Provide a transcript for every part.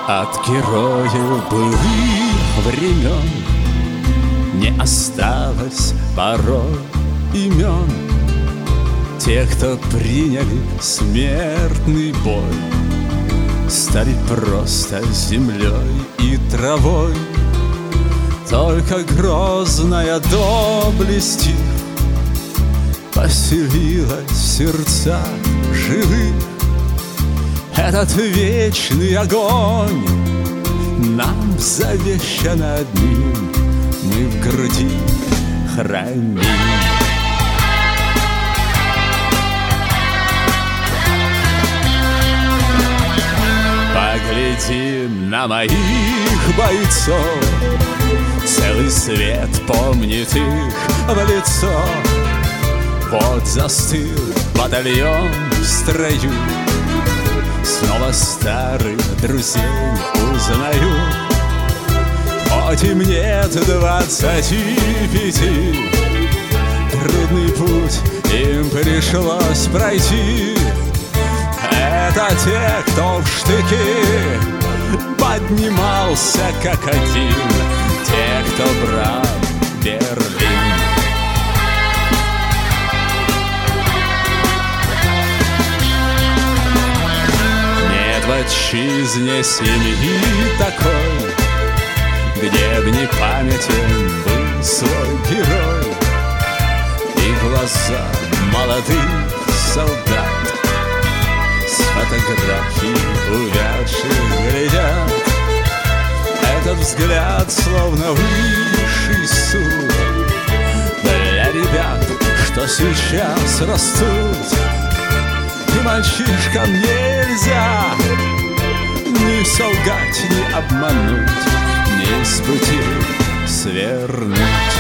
От героев былых времен не осталось порой имен. Те, кто приняли смертный бой, стали просто землей и травой. Только грозная доблесть их поселилась в сердцах живых. Этот вечный огонь нам завещан одним, мы в груди храним. Погляди на моих бойцов, целый свет помнит их в лицо. Вот застыл батальон в строю, снова старых друзей узнаю. Хоть им нет 25, трудный путь им пришлось пройти. Это те, кто в штыки поднимался как один, те, кто брал Берлин. Нет в отчизне семьи такой, где б не памятен был свой герой. И глаза молодых солдат с фотографий увядших глядят. Этот взгляд словно высший суд для ребят, что сейчас растут. И мальчишкам нельзя ни солгать, ни обмануть, ни с пути свернуть.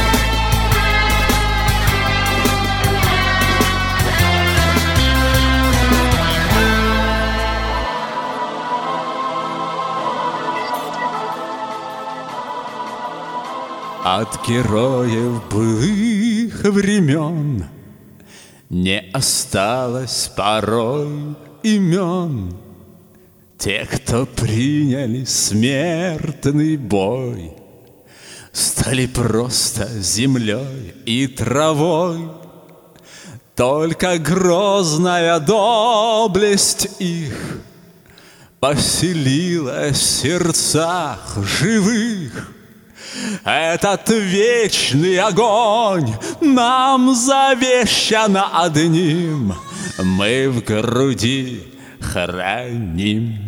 От героев былых времен не осталось порой имен. Те, кто приняли смертный бой, стали просто землей и травой. Только грозная доблесть их поселилась в сердцах живых. Этот вечный огонь нам завещан одним, мы в груди храним.